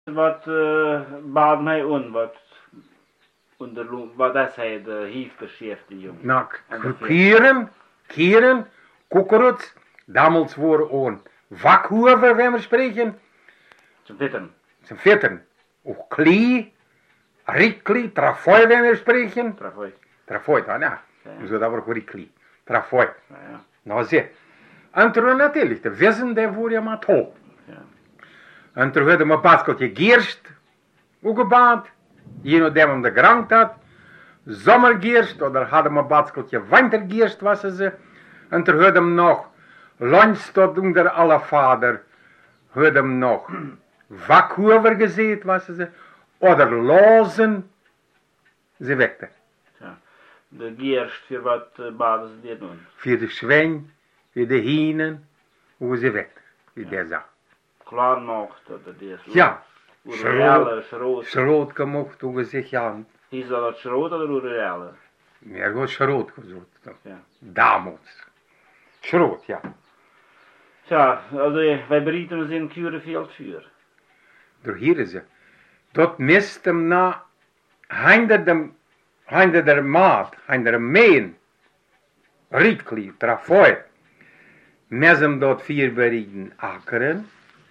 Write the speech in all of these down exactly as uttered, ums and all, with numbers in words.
Wat uh, baden hij on, wat, onder, wat is hij de hiefbeschäftigung? Nou, kieren, kieren, koekeroet, damals voor on. Vakhoever, wenn wir sprechen. Zum Vitten. Zum Vitten. Auch Klee, Rikli, Trafoi, wenn wir sprechen. Trafoi. Trafoi, ja, ja. So, da war Rikli. Trafoi. Ja, ja. Nou, zie. En toen natuurlijk, de wissen, die voor je maar toe. Ja. En toen hadden we een baskeltje gierst, ook gebaand. Je know dem om de grang had. Zomergierst, of hadden we een baskeltje wintergierst, was ze. En toen hadden we nog lunch tot onder alle vader. Hadden we nog vakhoever gezet, was ze. Oder lozen. Ze wekte. Ja. De gierst, voor wat uh, baden ze dit doen? Voor de schwein, voor de hienen, hoe ze wekte. Wie der zag. Klaar mocht, dat het is. Ja. Urelle, schroot. Schroot gemocht, hoe gezegd, ja. Is dat het schroot of urelle? Meer was schroot gezegd. Ja. Damals. Schroot, ja. Tja, also wij berieten ons in Kureveld vuur. Door hier is ze. Dat mist hem na, hinder de, hinder der maat, hinder de meen, Rikli, Trafoi, mes hem dat vier berieten akkeren.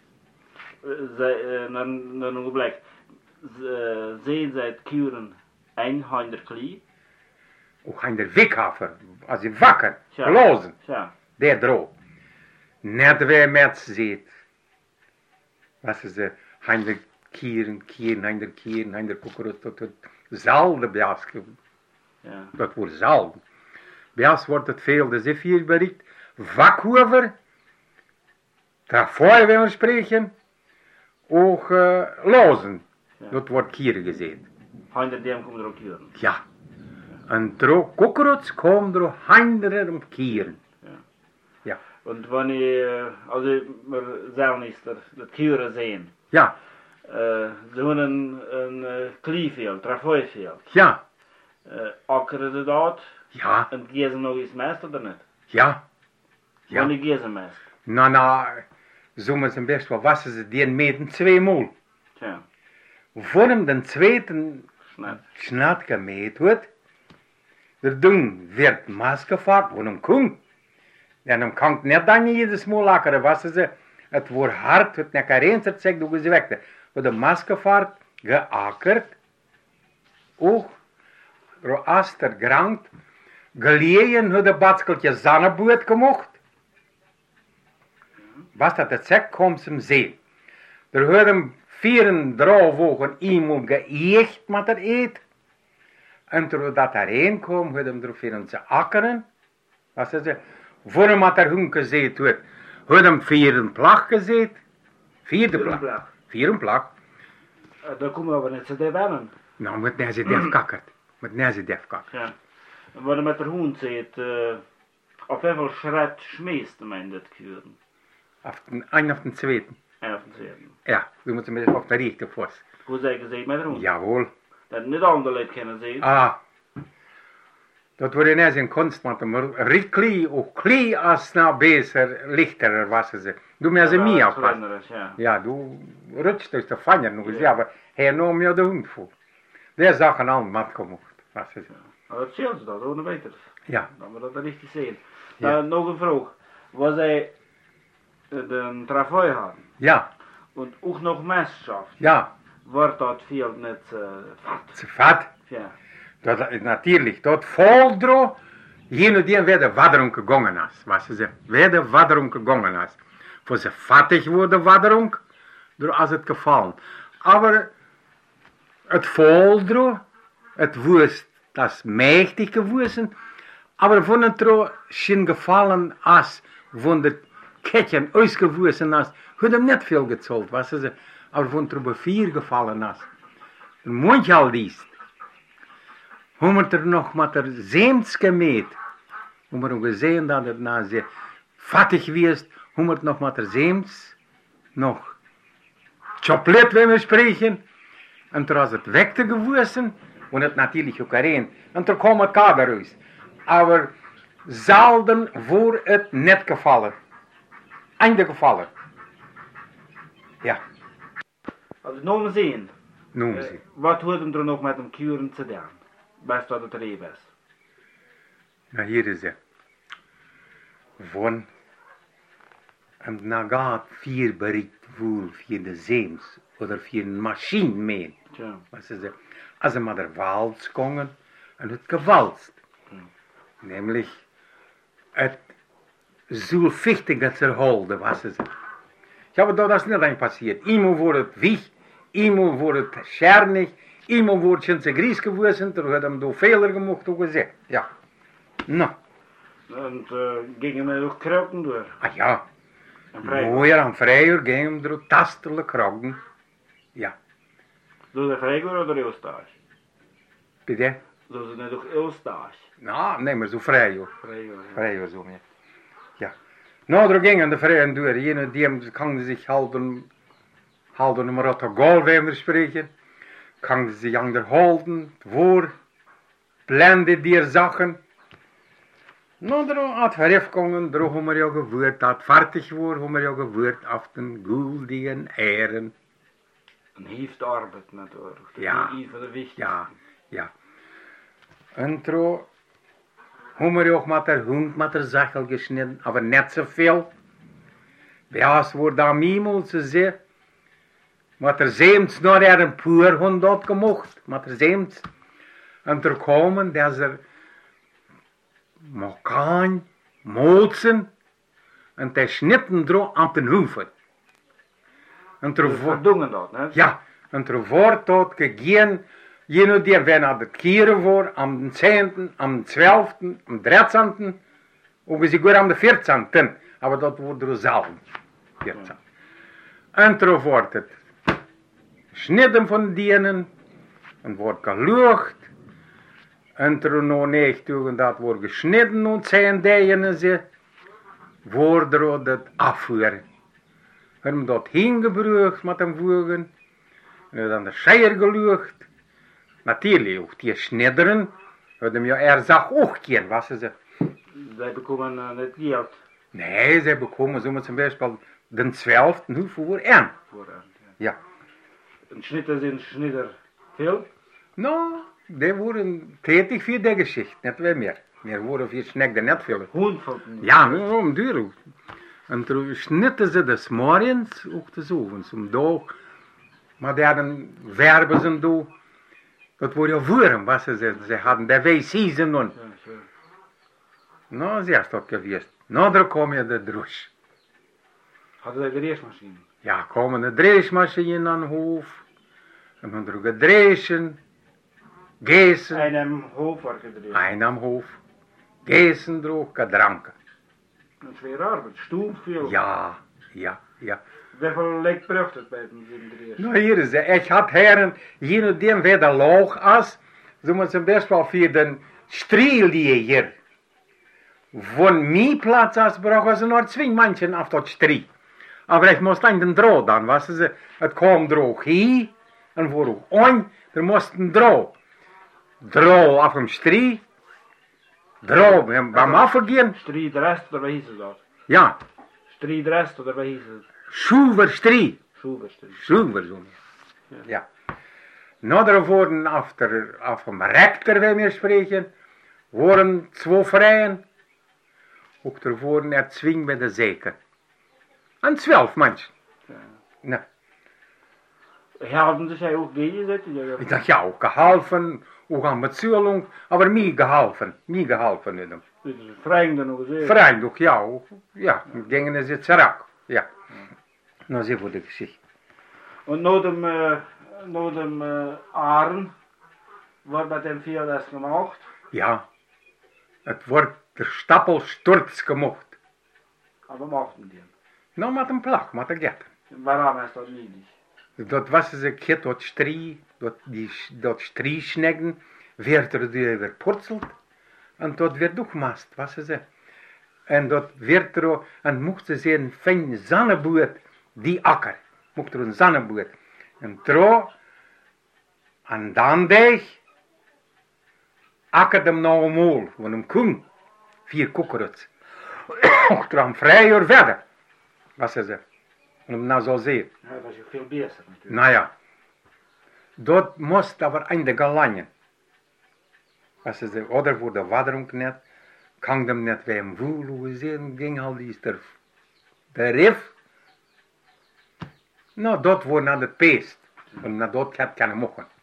Zij, naar een ogenblik, zij zijn kuren een klie. Ook hinder wikhafer, als je wakker, Tja. lozen, Ja, der droog. Net weer met zit. Was is ze, hinder kieren, kieren, hinder kieren, hinder koekeroet, tot het zalde bjaske. ja. Dat wordt zalde. Bij ons wordt het veel, dus if hier bericht, vakhoever, trafoi, wenn we spreken, ook uh, lozen. Ja. Dat wordt kieren gezet. Hinder dem komen er ook kuren. Ja. En tro koekeroets komen er hinder om kieren. Want wanneer, als je maar zelf is, dat, dat kuren zijn. Ja, Uh, ze hebben een, een uh, klieveld, trafooiveld. ja, Uh, akkeren ze dat ja, en geven ze nog eens mest of niet? ja. Ja. Wanneer geven ze mest? Nou, nou, sommen ze best wel wassen ze die meten tweemaal. Tja, Voor hem de tweede snel. snat gemeet wordt, er doen werd maskefakt, wo hem komt. En hem kan net dan niet jedes mal akkeren, wassen ze, het wordt hard, het nek ereenzert zich, doe ze wekte. Voor de maskefakt geakkerd, ook, door aster grankt, geleien hoe de batskeltje zanneboot gemocht. Was dat het zek komt ze zien. Er hebben vier, drie wogen iemand geëcht met het eet. En toen dat daarheen kwam, hebben er voor ze akkeren. Was ze, voor hem had er hun gezet wordt, hebben vier een plag gezet. Vierde plag. Vier een plag. Uh, daar komen we maar net zo bij wennen. Nou, met net ze def kakkerd. Met net ze def kakkerd. Ja. En wat er met de hond zit, uh, op hoeveel schret schmeest men dit kuren? Auf den einen auf den zweiten. En op de tweede. Ja, du musst mir auf der rechte Fuß. Hoe zeg je zit met de hond? Jawohl. Dat niet andere leid kennen zien. Ah. Dat wordt ineens een kunst, maar maar Rikli, ook kli als nou beter, lichter was ze. Du mir ze meer afpassen. Ja. Ja, du rutscht dus de fangen nog eens, ja, maar hij nam je de hond voor. Der zag een ander mat gemocht, was ze. Maar dat scheelt ze dat, ohne beter. Ja. Dan we dat richtig zien. Ja. Uh, nog een vraag. Was hij uh, de trafoi hadden Ja, en ook nog messenschaft, ja, wordt dat veel net uh, vat? ze vat. Ja. Dat is natuurlijk, dat voldro, jene die werden Wadderung gegangen is, was ze, werden Wadderung gegangen is. Voor ze fattig worden Wadderung, door als het gevallen. Aber het voldro, het woest, dat is mächtig gewesen, aber von het tro schon gefallen as, von de Kettchen ausgewusen as, hat hem net veel gezahlt, was ze, aber von tro bei vier gefallen as. Een mondje al liest. Hoe moet er nog met er zeems gemeet? Hoe moet er gezien dat het na ze fattig geweest, hoe moet nog met er zeems nog choplet, wenn we spreken. En toen was het wekte gewesen, und het natuurlijk ook erin. En toen kwam het kader uit. Aber zelden voor het net gevallen. Einde gevallen. Ja. Also noem zien. Noem Eh, ze. wat hoort hem er nog met hem kuren te doen? Best dat het reep is. Nou, hier is ze. Van een nagaat vier bericht voor via de zeems, of via een machine mee. Tja. Wat ze zeggen. Als ze maar er wals kongen en het gewalst. Nämlich, het zulfichtig dat ze holden, was ze zeggen. Ja, aber dat is niet lang passiert. Iemand wordt het wieg, iemand wordt het schernig, iemand wordt in zijn gries geworden, er had hem door veler gemocht ook gezegd. Ja. Nou, En uh, gingen we nog kruipen door. ah ja, En vrij. mooier en vrijer ging hem door tastelijk krokken. Ja, Door de vrijgoor of de eeuwstage? bitte? Door ze net ook eeuwstage. Nou, nee, maar zo vrij hoor. Vrijgoor. Ja. Vrijer zo meer. Ja. Nou, er gingen de vrijen door. Jene die kan zich houden, houden maar uit de golfheimer spreken. Kan zich aan de holden, voor, blende die zaken. Nou, er had verhefkongen, er hoe maar jou gewoord, dat fertig wordt, hoe maar jou gewoord af den goeldien eieren. Een heeft arbeid natuurlijk. Dat Ja. is een van de wichtigste. Ja, ja. En tro, hoe maar jou met der hond met der zachel gesneden, aber net zoveel. Bij ons wordt dan miemel, ze zei, met er zeemt naar er een puur hond dat gemocht, met er zeemt. En er komen, dat er Mokaan, mootsen, en te snitten dro aan den hoeven. En er Dus wordt, we doen dat, hè? ja, en er wordt tot gegaan, je know die wij naar de keren voor, aan de zehnten, aan de zwölften, aan de dertiende, of is ik weer aan de veertiende, maar dat wordt er zelden, veertien. En er wordt het snitten van dienen, en wordt gelucht, en er nog negen dat wordt gesnitten en zijn dijen en ze, wordt het afvoeren. We hebben dat heen gebruikt met een voegen, en dan de scheier gelucht. Natuurlijk, ook die snidderen, hadden je er zag ook geen, was ze. Zij bekomen uh, net geld Nee, ze bekomen zomaar zum Beispiel den zwölften nu voor en. voor hen. Ja. Ja. Een schnitter zijn schnitter veel. Nou, die worden tätig voor die Geschichte, net weer meer. Meer worden voor snackden net veel. Hoen valt niet. Ja, nou, om duur ook. En toen snitten ze des morgens ook te zoeken, om dag. Maar dan werben ze door. Dat wordt ja voeren, was ze zeiden. Ze hadden de wc-season doen. Ja, zo. Nou, ze is dat geweest. Nou, dan kom je de droes. Hadden zij de reismachine? Ja, komen de dreesmachine aan hoofd. En dan drukken dreesen. Geesten. En hem hoofdwerken erin. Een am hoofd. Geesten droog, dranken. Dat is weer arbeid. Stoel veel. Ja, ja, ja. Hoeveel lijkt brucht het bij hem in de reis? Nou, hier is het. Ik had heren, je know die weer de laag as. Zo moet ze best wel via de striel die je hier. Van mijn plaats als brachten ze naar het swingmandje af tot strie. Maar ik moest aan de droog dan, was ze. Het kwam droog hier. En voor ook on, er moest een droog. Droog af een strie. Droog, we hebben hem afgegaan. Strijd rest, of wat heet dat? Ja, Strijd rest, of wat heet het? Schulver strie. Schulverstrijd. Schulver zo. Ja. Nou, er worden af, der, af een rector, wij meer spreken, worden twee vrijen. Ook er worden het zwing bij de zeker. En zwölf mensen. Ja. Nou, Helden ze zij ook die zitten? Ja, ik dacht, ja, ook geholpen, ook aan bezuiling, maar mij geholpen, mij geholpen in hem. Dus vreemden nog eens. Vriend ook, ja, ook, ja, gingen is het zerak, ja. Nou, zie voor de gezicht. En na dem, uh, na dem uh, Aren wordt met hem veel les gemaakt. Ja, het wordt de stapel storts gemocht. Maar we mochten die. Nou, met een plak, met een get. Waarom is dat niet? Dat was ze get dat strie, dat die dat strie sneggen, werd er weer porzeld en dat werd ook mast, was ze. En dat werd er en mochten ze een fijn zanneboot, die akker, mocht er een zanneboot. En trouw, en dan deeg, akker hem nou omhoog, van hem koen, vier kokeruts. Mocht er aan vrij uur verder, was ze. En hem nou zo zeer. Ja, dat was je veel bezig natuurlijk. Nou ja, dort moest aber einige langen. Als ze de oder voor de waderung net, kan dem net wem woelen, zien, ging al die der, der Riff. Nou, dort wo naar de peest. En naar dort gaat kan mogen.